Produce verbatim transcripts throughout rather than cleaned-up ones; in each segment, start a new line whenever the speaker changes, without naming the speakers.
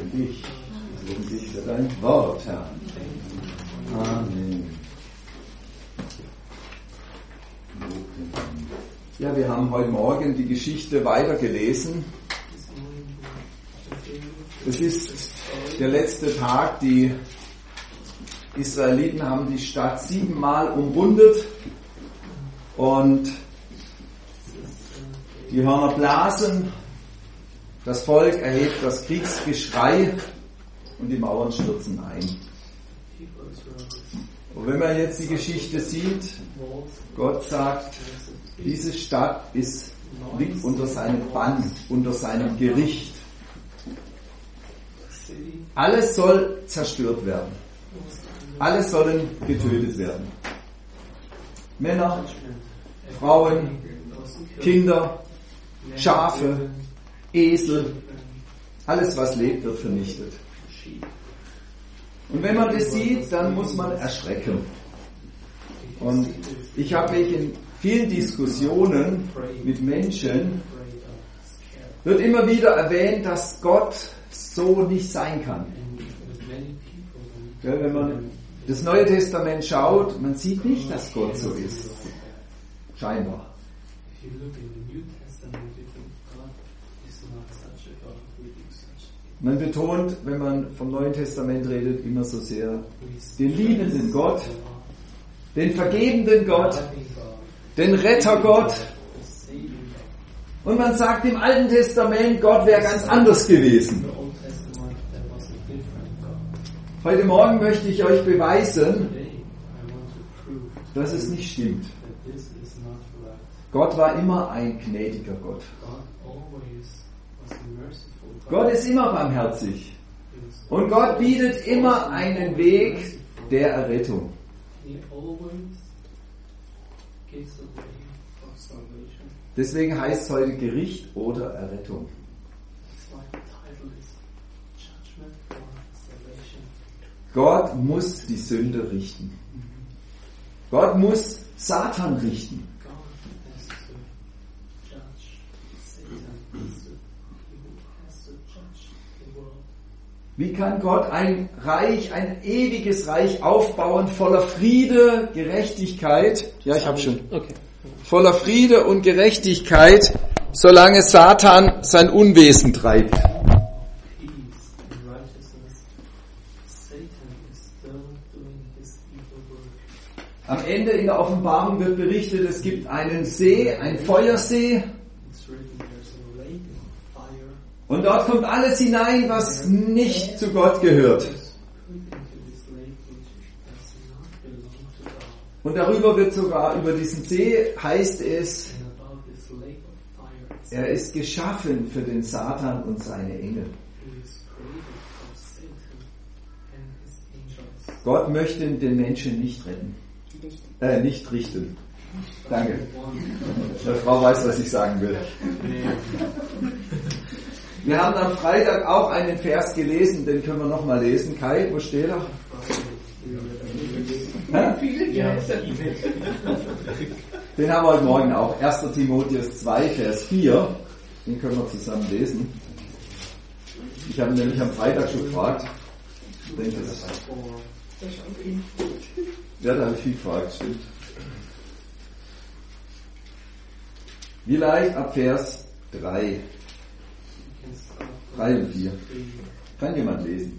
dich. Wir loben dich für dein Wort, Herr. Amen. Ja, wir haben heute Morgen die Geschichte weitergelesen. Es ist der letzte Tag, die Israeliten haben die Stadt siebenmal umrundet und die Hörner blasen, das Volk erhebt das Kriegsgeschrei und die Mauern stürzen ein. Und wenn man jetzt die Geschichte sieht, Gott sagt, diese Stadt ist, liegt unter seinem Bann, unter seinem Gericht. Alles soll zerstört werden. Alle sollen getötet werden. Männer, Frauen, Kinder, Schafe, Esel, alles was lebt, wird vernichtet. Und wenn man das sieht, dann muss man erschrecken. Und ich habe mich in vielen Diskussionen mit Menschen, wird immer wieder erwähnt, dass Gott so nicht sein kann. Ja, wenn man das Neue Testament schaut, man sieht nicht, dass Gott so ist. Scheinbar. Man betont, wenn man vom Neuen Testament redet, immer so sehr den liebenden Gott, den vergebenden Gott, den Rettergott. Und man sagt im Alten Testament, Gott wäre ganz anders gewesen. Heute Morgen möchte ich euch beweisen, dass es nicht stimmt. Gott war immer ein gnädiger Gott. Gott ist immer barmherzig. Und Gott bietet immer einen Weg der Errettung. Deswegen heißt es heute Gericht oder Errettung. Gott muss die Sünde richten. Gott muss Satan richten. Wie kann Gott ein Reich, ein ewiges Reich aufbauen, voller Friede, Gerechtigkeit? Ja, ich habe schon. Okay. Voller Friede und Gerechtigkeit, solange Satan sein Unwesen treibt. Am Ende in der Offenbarung wird berichtet, es gibt einen See, einen Feuersee. Und dort kommt alles hinein, was nicht zu Gott gehört. Und darüber wird sogar, über diesen See heißt es, er ist geschaffen für den Satan und seine Engel. Gott möchte den Menschen nicht retten. Äh, nicht richten. Danke. Die Frau weiß, was ich sagen will. Wir haben am Freitag auch einen Vers gelesen, den können wir nochmal lesen. Kai, wo steht er? Den haben wir heute Morgen auch. erster Timotheus zwei, Vers vier. Den können wir zusammen lesen. Ich habe nämlich am Freitag schon gefragt. Ich denke, das ist ja, da habe ich viel gefragt, stimmt. Vielleicht ab Vers drei. drei und vier. Kann jemand lesen?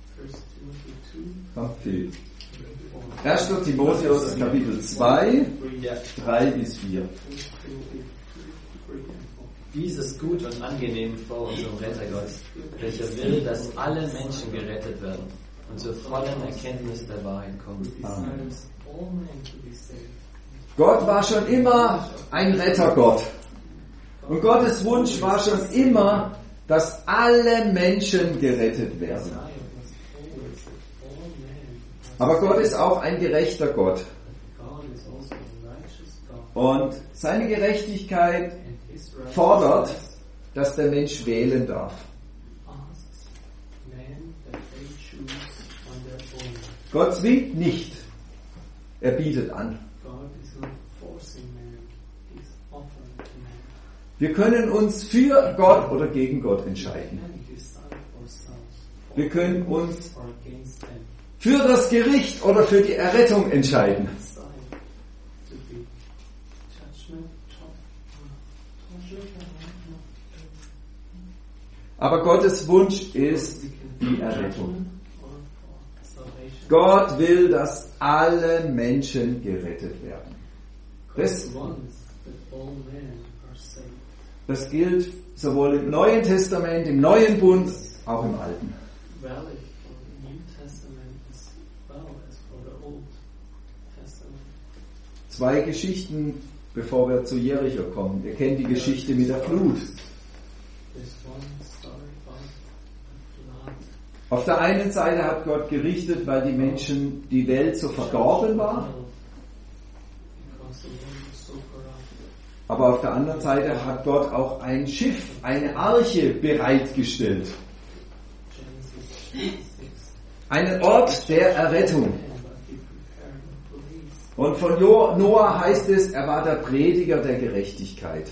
Kommt viel. erster Timotheus Kapitel zwei, drei bis vier.
Dies ist gut und angenehm vor unserem Rettergott, welcher will, dass alle Menschen gerettet werden und zur vollen Erkenntnis der Wahrheit kommen.
Amen. Gott war schon immer ein Rettergott. Und Gottes Wunsch war schon immer, dass alle Menschen gerettet werden. Aber Gott ist auch ein gerechter Gott. Und seine Gerechtigkeit fordert, dass der Mensch wählen darf. Gott zwingt nicht, er bietet an. Wir können uns für Gott oder gegen Gott entscheiden. Wir können uns für das Gericht oder für die Errettung entscheiden. Aber Gottes Wunsch ist die Errettung. Gott will, dass alle Menschen gerettet werden. Das, das gilt sowohl im Neuen Testament, im Neuen Bund, auch im Alten. Zwei Geschichten, bevor wir zu Jericho kommen. Ihr kennt die Geschichte mit der Flut. Auf der einen Seite hat Gott gerichtet, weil die Menschen, die Welt so verdorben war. Aber auf der anderen Seite hat Gott auch ein Schiff, eine Arche bereitgestellt. Einen Ort der Errettung. Und von Noah heißt es, er war der Prediger der Gerechtigkeit.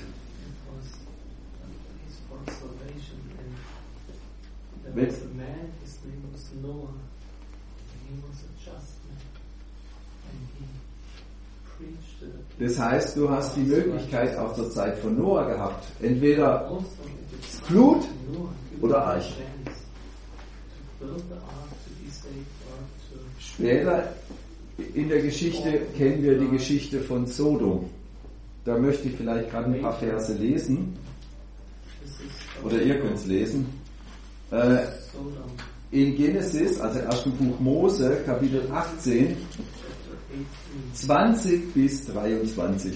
Das heißt, du hast die Möglichkeit auch zur Zeit von Noah gehabt. Entweder Flut oder Arche. Später in der Geschichte kennen wir die Geschichte von Sodom. Da möchte ich vielleicht gerade ein paar Verse lesen. Oder ihr könnt es lesen. Äh, in Genesis, also ersten Buch Mose, Kapitel achtzehn, zwanzig bis dreiundzwanzig.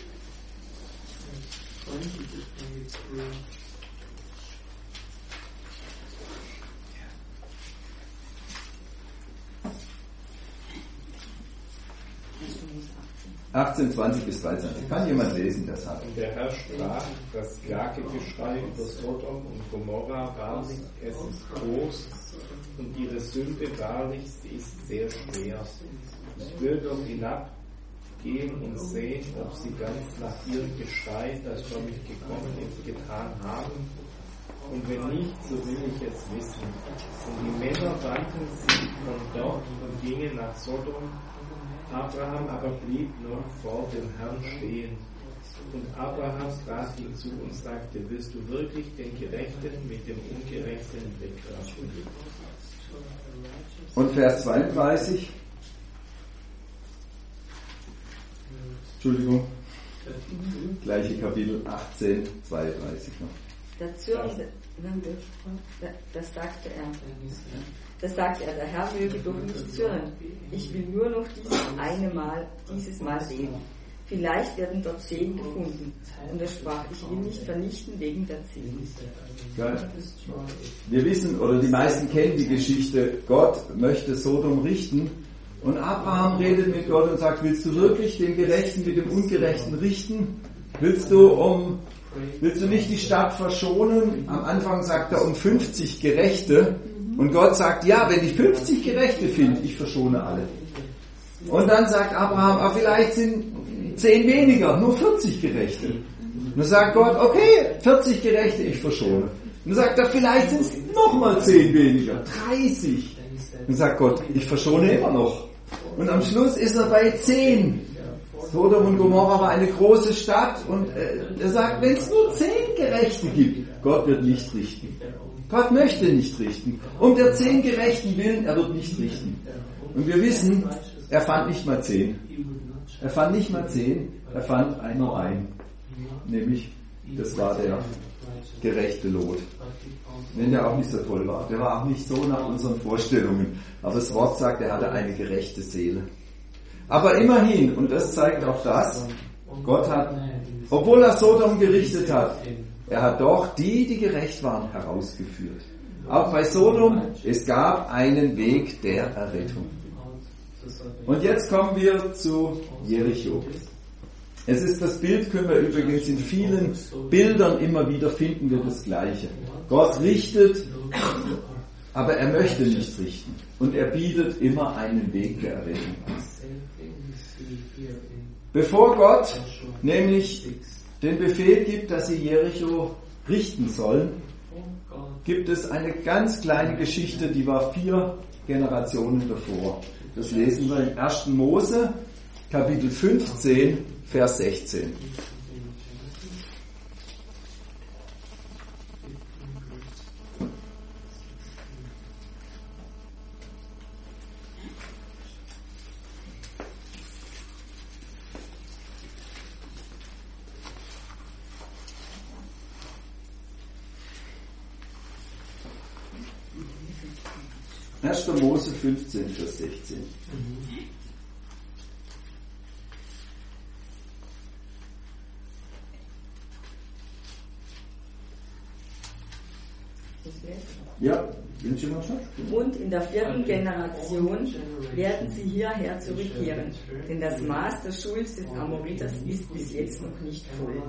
achtzehn, zwanzig bis dreiundzwanzig. Kann jemand lesen, das hat?
Und der Herr sprach, das Klagegeschrei über Sodom und Gomorra wahrlich, es ist groß und ihre Sünde wahrlich, sie ist sehr schwer. Ich will doch hinabgehen und sehen, ob sie ganz nach ihrem Geschrei, das über mich gekommen ist, getan haben. Und wenn nicht, so will ich es wissen. Und die Männer wandten sich von dort und gingen nach Sodom. Abraham aber blieb noch vor dem Herrn stehen. Und Abraham trat ihm zu und sagte, willst du wirklich den Gerechten mit dem Ungerechten wegwerfen?
Und Vers zweiunddreißig. Entschuldigung. Gleiche Kapitel achtzehn, zweiunddreißig noch.
Da zürnte, das sagte er. Das sagte er, der Herr möge doch nicht zürnen. Ich will nur noch dieses eine Mal, dieses Mal sehen. Vielleicht werden dort zehn gefunden. Und er sprach, ich will nicht vernichten wegen der zehn.
Wir wissen, oder die meisten kennen die Geschichte, Gott möchte Sodom richten. Und Abraham redet mit Gott und sagt, willst du wirklich den Gerechten mit dem Ungerechten richten? Willst du um, willst du nicht die Stadt verschonen? Am Anfang sagt er um fünfzig Gerechte. Und Gott sagt, ja, wenn ich fünfzig Gerechte finde, ich verschone alle. Und dann sagt Abraham, ah, vielleicht sind zehn weniger, nur vierzig Gerechte. Und dann sagt Gott, okay, vierzig Gerechte, ich verschone. Und dann sagt er, vielleicht sind es nochmal zehn weniger, dreißig. Und dann sagt Gott, ich verschone immer noch. Und am Schluss ist er bei zehn. Sodom und Gomorra war eine große Stadt und äh, er sagt, wenn es nur zehn Gerechte gibt, Gott wird nicht richten. Gott möchte nicht richten. Um der zehn Gerechten willen, er wird nicht richten. Und wir wissen, er fand nicht mal zehn. Er fand nicht mal zehn, er fand nur einen. Nämlich, das war der gerechte Lot. Wenn der auch nicht so toll war. Der war auch nicht so nach unseren Vorstellungen. Aber das Wort sagt, er hatte eine gerechte Seele. Aber immerhin, und das zeigt auch das, Gott hat, obwohl er Sodom gerichtet hat, er hat doch die, die gerecht waren, herausgeführt. Auch bei Sodom, es gab einen Weg der Errettung. Und jetzt kommen wir zu Jericho. Es ist das Bild, können wir übrigens in vielen Bildern immer wieder finden, wir das Gleiche. Gott richtet, aber er möchte nicht richten. Und er bietet immer einen Weg der Errettung an. Bevor Gott nämlich den Befehl gibt, dass sie Jericho richten sollen, gibt es eine ganz kleine Geschichte, die war vier Generationen davor. Das lesen wir in ersten Mose, Kapitel fünfzehn, Vers sechzehn. erster Mose fünfzehn, Vers sechzehn. Ja, bin schon mal schon.
Und in der vierten Generation werden sie hierher zurückkehren, denn das Maß der Schuld des Amoriters ist bis jetzt noch nicht voll.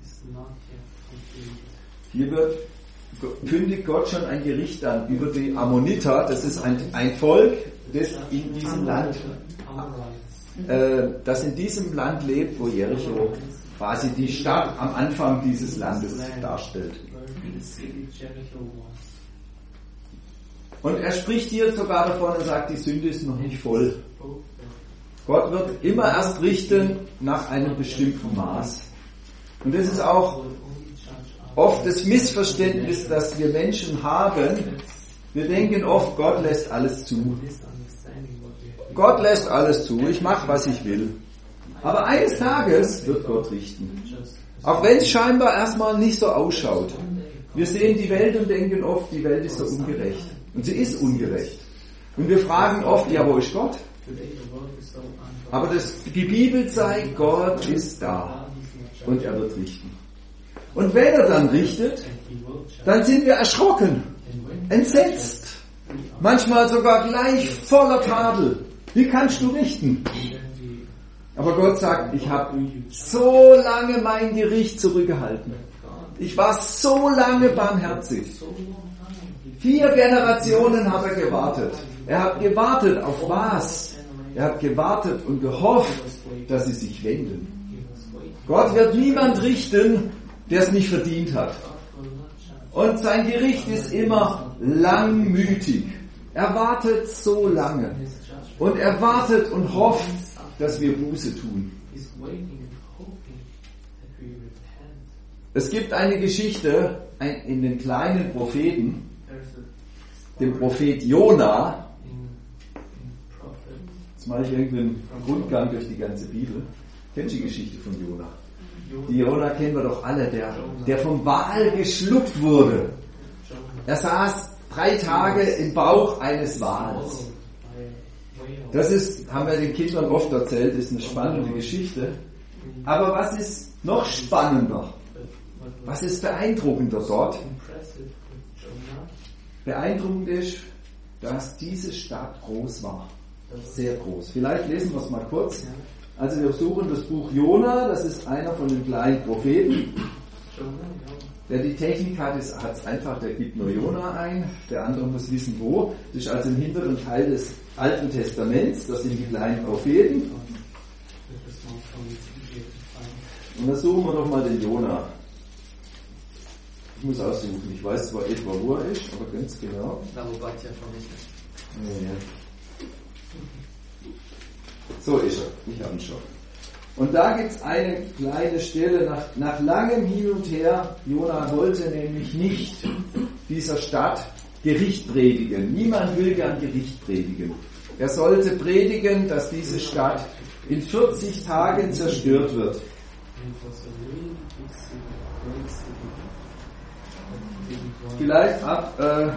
Hier wird kündigt Gott schon ein Gericht an über die Ammoniter. Das ist ein, ein Volk, das in diesem Land, äh, das in diesem Land lebt, wo Jericho quasi die Stadt am Anfang dieses Landes darstellt. Und er spricht hier sogar davon und sagt, die Sünde ist noch nicht voll. Gott wird immer erst richten nach einem bestimmten Maß. Und das ist auch oft das Missverständnis, das wir Menschen haben. Wir denken oft, Gott lässt alles zu. Gott lässt alles zu, ich mache, was ich will. Aber eines Tages wird Gott richten. Auch wenn es scheinbar erstmal nicht so ausschaut. Wir sehen die Welt und denken oft, die Welt ist so ungerecht. Und sie ist ungerecht. Und wir fragen oft, ja, wo ist Gott? Aber das, die Bibel zeigt, Gott ist da. Und er wird richten. Und wenn er dann richtet, dann sind wir erschrocken, entsetzt, manchmal sogar gleich voller Tadel. Wie kannst du richten? Aber Gott sagt, ich habe so lange mein Gericht zurückgehalten. Ich war so lange barmherzig. Vier Generationen hat er gewartet. Er hat gewartet auf was? Er hat gewartet und gehofft, dass sie sich wenden. Gott wird niemand richten, der es nicht verdient hat. Und sein Gericht ist immer langmütig. Er wartet so lange. Und er wartet und hofft, dass wir Buße tun. Es gibt eine Geschichte in den kleinen Propheten, dem Prophet Jona. Jetzt mache ich irgendeinen Rundgang durch die ganze Bibel. Kennst du die Geschichte von Jona? Die Jona kennen wir doch alle, der, der vom Wal geschluckt wurde. Er saß drei Tage im Bauch eines Wals. Das ist, haben wir den Kindern oft erzählt, ist eine spannende Geschichte. Aber was ist noch spannender? Was ist beeindruckender dort? Beeindruckend ist, dass diese Stadt groß war. Sehr groß. Vielleicht lesen wir es mal kurz. Also wir suchen das Buch Jona, das ist einer von den kleinen Propheten. Wer die Technik hat, hat es einfach, der gibt nur Jona ein, der andere muss wissen wo. Das ist also im hinteren Teil des Alten Testaments, das sind die kleinen Propheten. Und da suchen wir doch mal den Jona. Ich muss aussuchen, ich weiß zwar etwa wo er ist, aber ganz genau.
Da wo Gott ja von ist.
Ja. So ist er, ich habe ihn schon. Und da gibt es eine kleine Stelle, nach, nach langem Hin und Her, Jona wollte nämlich nicht dieser Stadt Gericht predigen. Niemand will gern Gericht predigen. Er sollte predigen, dass diese Stadt in vierzig Tagen zerstört wird. Vielleicht ab, äh,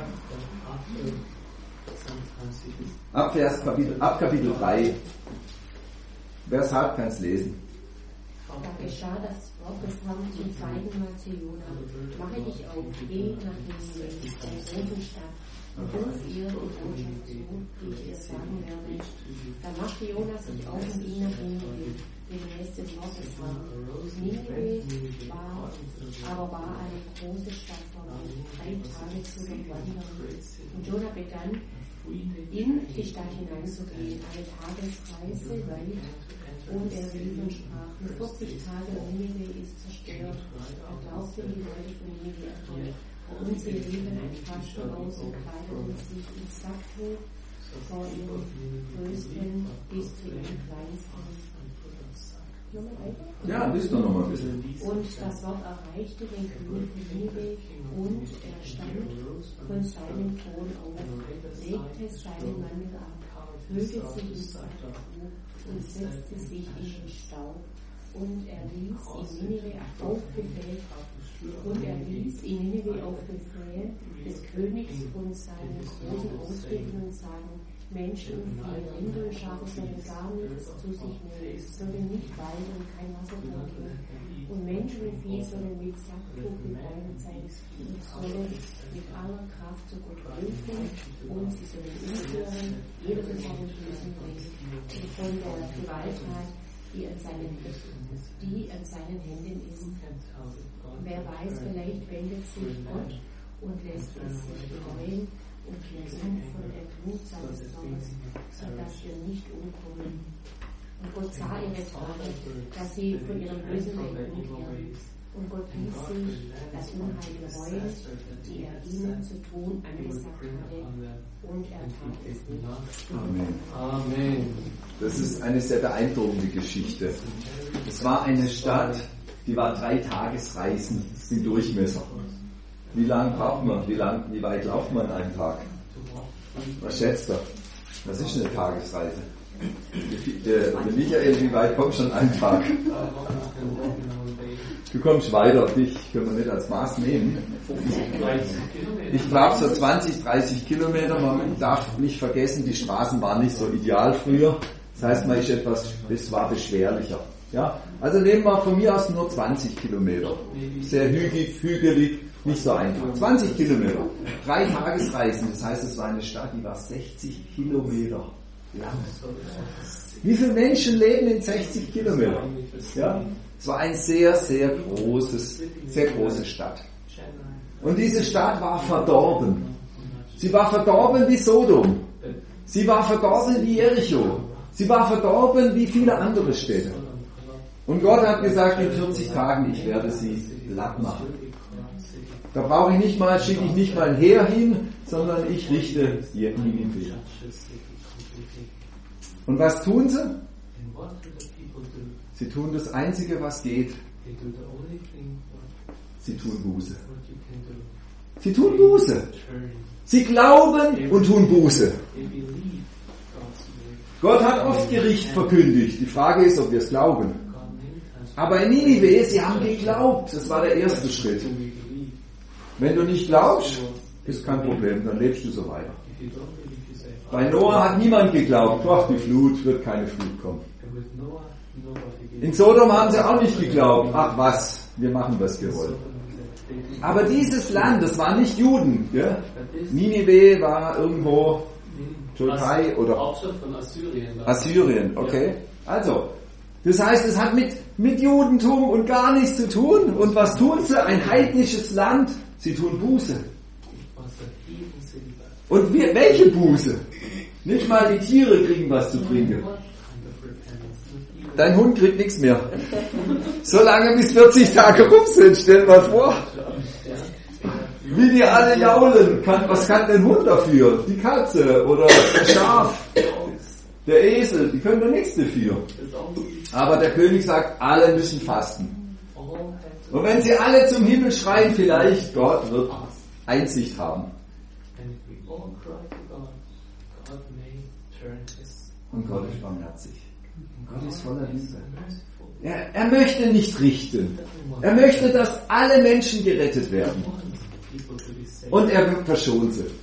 ab, Vers, Kapitel, ab Kapitel drei. Wer es hat, kann es lesen.
Da geschah das Wort des Herrn zum zweiten Mal zu Jona. Mache dich auf, geh nach Nineve, der großen Stadt, und ruf ihr die Botschaft zu, die ich dir sagen werde. Da machte Jona sich auf und ging nach Nineve, gemäß des Wortes des Herrn. Nineve war, aber war eine große Stadt voraus, drei Tage zu durchwandern. Und Jona begann, in die Stadt hineinzugehen, eine Tagesreise weit. Und er rief und sprach, in vierzig Tagen Nineve ist zerstört. Da glaubten die Leute von Nineve an ihn. Und sie leben ein Fasten aus und kleiden sich in Sacktuch vor ihrem Größten bis zu ihrem Kleinsten.
Ja, liest doch noch mal ein bisschen.
Und das Wort erreichte den König von Ninive und er stand von seinem Thron auf, legte seinen Mantel ab, hüllte sich in Sacktuch und setzte sich in den Staub. Und er ließ in Ninive auf Befehl, und er ließ in Ninive auf Befehl des Königs und seinen Großen ausreden und sagen: Menschen und Vieh, Rinder und Schafe sollen gar nichts zu sich nehmen, sollen nicht weiden und kein Wasser trinken. Und Menschen und Vieh sollen mit Sacktuch bekleidet sein und sollen mit aller Kraft zu Gott rufen und sie sollen umkehren, jeder von seinen Füßen bringen und von der Gewalttat, die an seinen, die an seinen Händen ist. Wer weiß, vielleicht wendet sich Gott und lässt es sich bereuen und lässt von der Glut seines Zornes, sodass wir nicht umkommen. Und Gott sah ihre Tage, dass sie von ihrem bösen Weg umkehren. Und Gott ließ sich das Unheil bereuen, die er ihnen zu tun angesagt hatte, und er tat es nicht.
Amen.
Amen.
Das ist eine sehr beeindruckende Geschichte. Es war eine Stadt, die war drei Tagesreisen im Durchmesser. Wie lang braucht man? Wie, lang, wie weit lauft man einen Tag? Was schätzt ihr? Was ist eine Tagesreise? Der, der Michael, wie weit kommst du schon einen Tag? Du kommst weiter, dich können wir nicht als Maß nehmen. Ich glaube so zwanzig, dreißig Kilometer. Man darf nicht vergessen, die Straßen waren nicht so ideal früher. Das heißt, man ist etwas, das war beschwerlicher. Ja? Also nehmen wir von mir aus nur zwanzig Kilometer. Sehr hügelig, hügelig, nicht so einfach. zwanzig Kilometer. Drei Tagesreisen, das heißt, es war eine Stadt, die war sechzig Kilometer lang. Wie viele Menschen leben in sechzig Kilometern? Ja? Es war ein sehr, sehr großes, sehr große Stadt. Und diese Stadt war verdorben. Sie war verdorben wie Sodom. Sie war verdorben wie Jericho. Sie war verdorben wie viele andere Städte. Und Gott hat gesagt, in vierzig Tagen, ich werde sie platt machen. Da brauche ich nicht mal, schicke ich nicht mal ein Heer hin, sondern ich richte Ninive. Und was tun sie? Sie tun das Einzige, was geht. Sie tun Buße. Sie tun Buße. Sie glauben und tun Buße. Gott hat oft Gericht verkündigt. Die Frage ist, ob wir es glauben. Aber in Ninive, sie haben geglaubt. Das war der erste Schritt. Wenn du nicht glaubst, ist kein Problem, dann lebst du so weiter. Bei Noah hat niemand geglaubt, ach, die Flut, wird keine Flut kommen. In Sodom haben sie auch nicht geglaubt, ach was, wir machen, was wir wollen. Aber dieses Land, das waren nicht Juden. Gell? Ninive war irgendwo Türkei oder
Hauptstadt von Assyrien.
Assyrien, okay. Also, das heißt, es hat mit, mit Judentum und gar nichts zu tun. Und was tun sie? Ein heidnisches Land. Sie tun Buße. Und wir, welche Buße? Nicht mal die Tiere kriegen was zu trinken. Dein Hund kriegt nichts mehr. Solange bis vierzig Tage rum sind, stell mal vor. Wie die alle jaulen. Kann, was kann der Hund dafür? Die Katze oder das Schaf, der Esel, die können da nichts dafür. Aber der König sagt, alle müssen fasten. Und wenn sie alle zum Himmel schreien, vielleicht Gott wird Einsicht haben. Und Gott ist barmherzig. Gott ist voller Liebe. Er, er möchte nicht richten. Er möchte, dass alle Menschen gerettet werden. Und er verschont sie.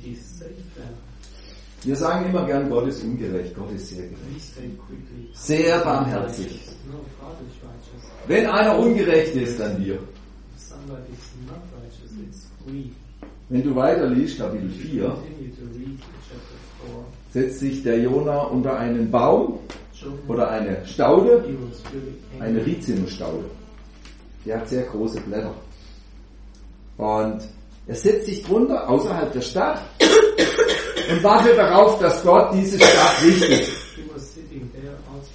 Wir sagen immer gern, Gott ist ungerecht. Gott ist sehr gerecht. Sehr barmherzig. Wenn einer ungerecht ist, dann wir. Wenn du weiter liest, Kapitel vier, setzt sich der Jona unter einen Baum oder eine Staude, eine Rizinusstaude. Die hat sehr große Blätter. Und er setzt sich drunter, außerhalb der Stadt, und wartet darauf, dass Gott diese Stadt richtet.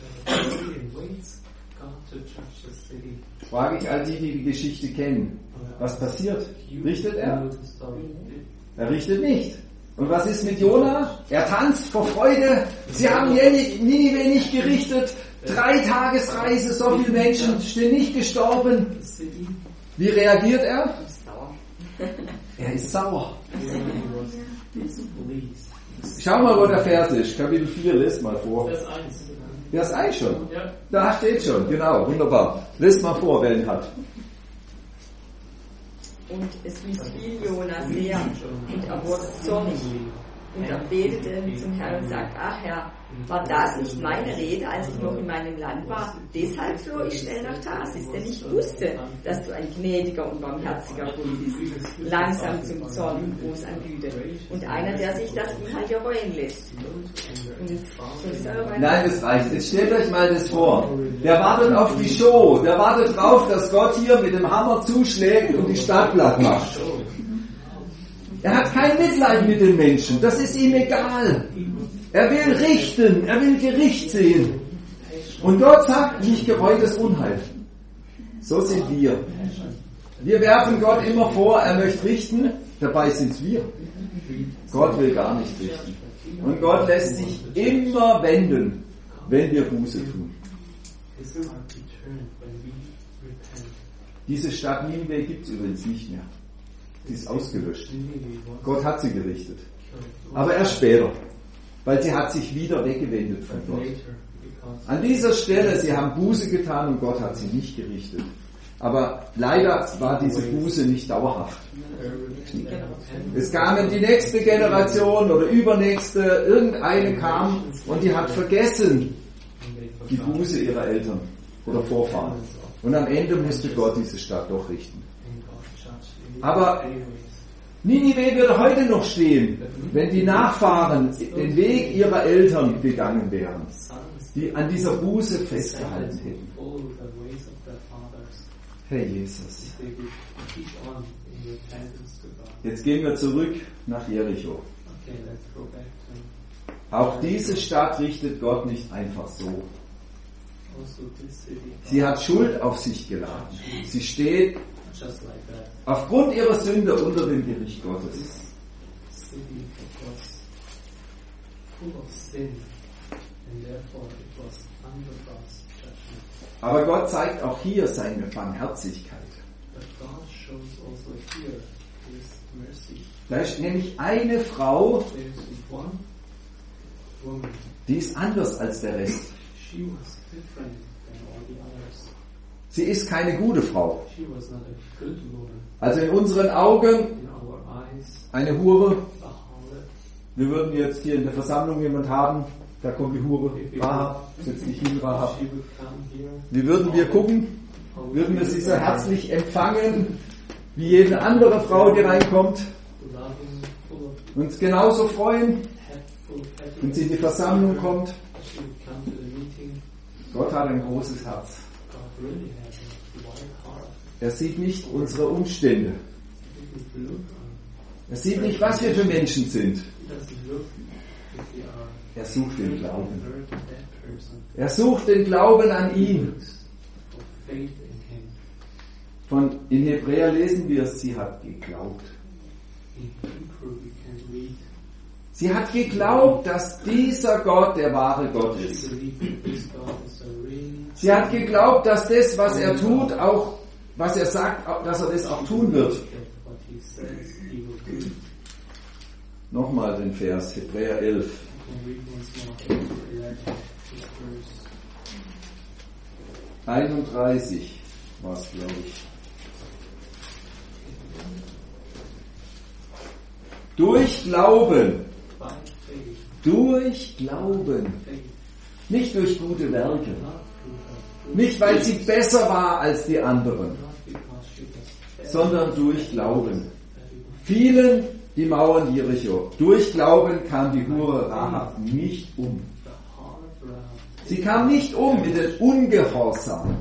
Frage ich all die, die die Geschichte kennen. Was passiert? Richtet er? Er richtet nicht. Und was ist mit Jona? Er tanzt vor Freude. Sie haben Ninive nicht gerichtet. Drei Tagesreise, so viele Menschen sind nicht gestorben. Wie reagiert er? Er ist sauer. Schau mal, wo der Vers ist. Kapitel vier, lest mal vor.
Vers eins.
Vers eins schon?
Ja.
Da steht schon, genau, wunderbar. Lest mal vor, wer ihn hat.
Und es missfiel Jona sehr, und er wurde zornig. Und er betete zum Herrn und sagte, ach Herr, war das nicht meine Rede, als ich noch in meinem Land war? Deshalb floh ich schnell nach Tarsis, denn ich wusste, dass du ein gnädiger und barmherziger Gott bist, langsam zum Zorn und groß an Güte, und einer, der sich das Unheil reuen lässt. Und so ist er
Nein, das reicht. Jetzt stellt euch mal das vor. Der wartet auf die Show, der wartet drauf, dass Gott hier mit dem Hammer zuschlägt und die Stadt platt macht. Er hat kein Mitleid mit den Menschen, das ist ihm egal. Er will richten, er will Gericht sehen. Und Gott sagt, nicht gereutes Unheil. So sind wir. Wir werfen Gott immer vor, er möchte richten, dabei sind es wir. Gott will gar nicht richten. Und Gott lässt sich immer wenden, wenn wir Buße tun. Diese Stadt Ninive gibt es übrigens nicht mehr. Sie ist ausgelöscht. Gott hat sie gerichtet. Aber erst später. Weil sie hat sich wieder weggewendet von Gott. An dieser Stelle, sie haben Buße getan und Gott hat sie nicht gerichtet. Aber leider war diese Buße nicht dauerhaft. Es kamen die nächste Generation oder übernächste, irgendeine kam und die hat vergessen die Buße ihrer Eltern oder Vorfahren. Und am Ende musste Gott diese Stadt doch richten. Aber Ninive würde heute noch stehen, wenn die Nachfahren den Weg ihrer Eltern gegangen wären, die an dieser Buße festgehalten hätten. Herr Jesus. Jetzt gehen wir zurück nach Jericho. Auch diese Stadt richtet Gott nicht einfach so. Sie hat Schuld auf sich geladen. Sie steht aufgrund ihrer Sünde unter dem Gericht Gottes. Aber Gott zeigt auch hier seine Barmherzigkeit. Da ist nämlich eine Frau, die ist anders als der Rest. Sie ist keine gute Frau. Also in unseren Augen eine Hure. Wir würden jetzt hier in der Versammlung jemand haben, da kommt die Hure, Rahab, setzt dich hin, Rahab. Wie würden wir gucken? Würden wir sie so herzlich empfangen, wie jede andere Frau, die reinkommt? Uns genauso freuen, wenn sie in die Versammlung kommt? Gott hat ein großes Herz. Er sieht nicht unsere Umstände. Er sieht nicht, was wir für Menschen sind. Er sucht den Glauben. Er sucht den Glauben an ihn. Von in Hebräer lesen wir es, sie hat geglaubt. Sie hat geglaubt, dass dieser Gott der wahre Gott ist. Sie hat geglaubt, dass das, was er tut, auch, was er sagt, dass er das auch tun wird. Nochmal den Vers, Hebräer elf. einunddreißig war es, glaube ich. Durch Glauben. Durch Glauben. Nicht durch gute Werke. Nicht, weil sie besser war als die anderen, sondern durch Glauben. Fielen die Mauern Jericho. Durch Glauben kam die Hure Rahab nicht um. Sie kam nicht um mit den Ungehorsam.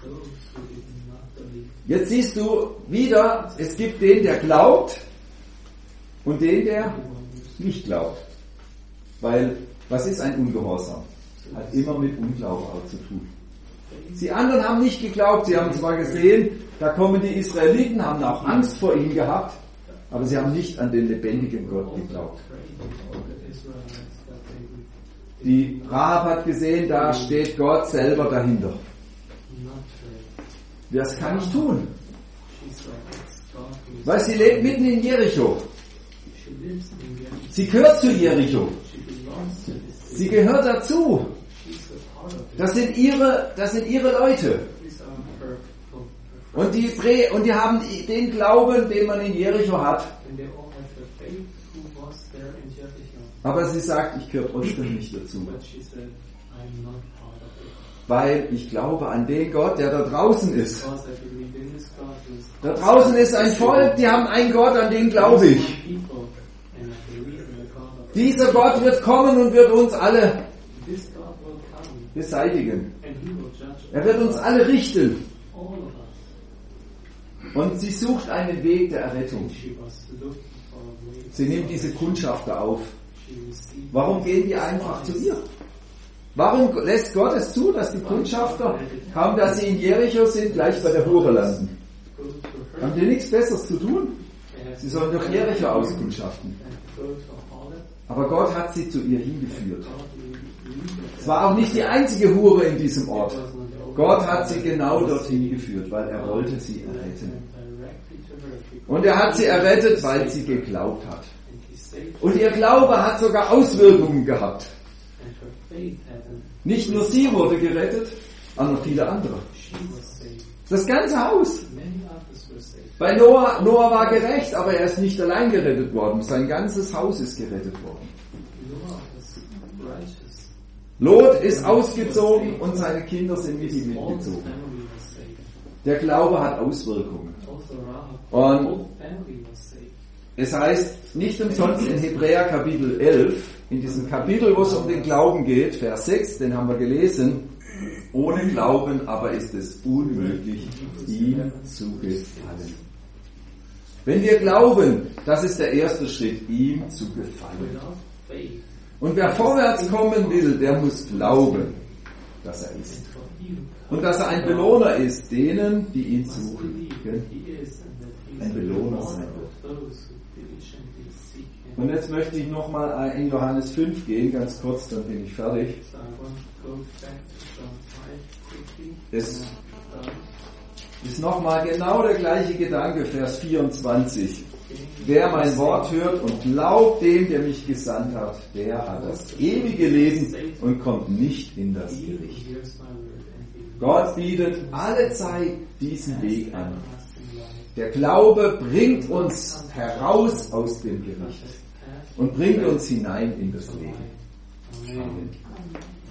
Jetzt siehst du wieder, es gibt den, der glaubt und den, der nicht glaubt. Weil, was ist ein Ungehorsam? Hat immer mit Unglauben auch zu tun. Die anderen haben nicht geglaubt, sie haben zwar gesehen, da kommen die Israeliten, haben auch Angst vor ihm gehabt, aber sie haben nicht an den lebendigen Gott geglaubt. Die Rahab hat gesehen, da steht Gott selber dahinter. Das kann ich tun. Weil sie lebt mitten in Jericho. Sie gehört zu Jericho. Sie gehört dazu. Das sind ihre, das sind ihre Leute. Und die, und die haben den Glauben, den man in Jericho hat. Aber sie sagt, ich gehöre trotzdem nicht dazu. Weil ich glaube an den Gott, der da draußen ist. Da draußen ist ein Volk, die haben einen Gott, an den glaube ich. Dieser Gott wird kommen und wird uns alle beseitigen. Er wird uns alle richten. Und sie sucht einen Weg der Errettung. Sie nimmt diese Kundschafter auf. Warum gehen die einfach zu ihr? Warum lässt Gott es zu, dass die Kundschafter, kaum dass sie in Jericho sind, gleich bei der Hure landen? Haben die nichts Besseres zu tun? Sie sollen doch Jericho auskundschaften. Aber Gott hat sie zu ihr hingeführt. Es war auch nicht die einzige Hure in diesem Ort. Gott hat sie genau dorthin geführt, weil er wollte sie erretten. Und er hat sie errettet, weil sie geglaubt hat. Und ihr Glaube hat sogar Auswirkungen gehabt. Nicht nur sie wurde gerettet, sondern viele andere. Das ganze Haus. Bei Noah, Noah war gerecht, aber er ist nicht allein gerettet worden. Sein ganzes Haus ist gerettet worden. Lot ist ausgezogen und seine Kinder sind mit ihm mitgezogen. Der Glaube hat Auswirkungen. Und es heißt nicht umsonst in Hebräer Kapitel elf, in diesem Kapitel, wo es um den Glauben geht, Vers sechs, den haben wir gelesen, ohne Glauben aber ist es unmöglich, ihm zu gefallen. Wenn wir glauben, das ist der erste Schritt, ihm zu gefallen. Und wer vorwärts kommen will, der muss glauben, dass er ist. Und dass er ein Belohner ist, denen, die ihn suchen, ein Belohner sein wird. Und jetzt möchte ich nochmal in Johannes fünf gehen, ganz kurz, dann bin ich fertig. Es ist nochmal genau der gleiche Gedanke, Vers vierundzwanzig. Wer mein Wort hört und glaubt dem, der mich gesandt hat, der hat das ewige Leben und kommt nicht in das Gericht. Gott bietet alle Zeit diesen Weg an. Der Glaube bringt uns heraus aus dem Gericht und bringt uns hinein in das Leben. Amen.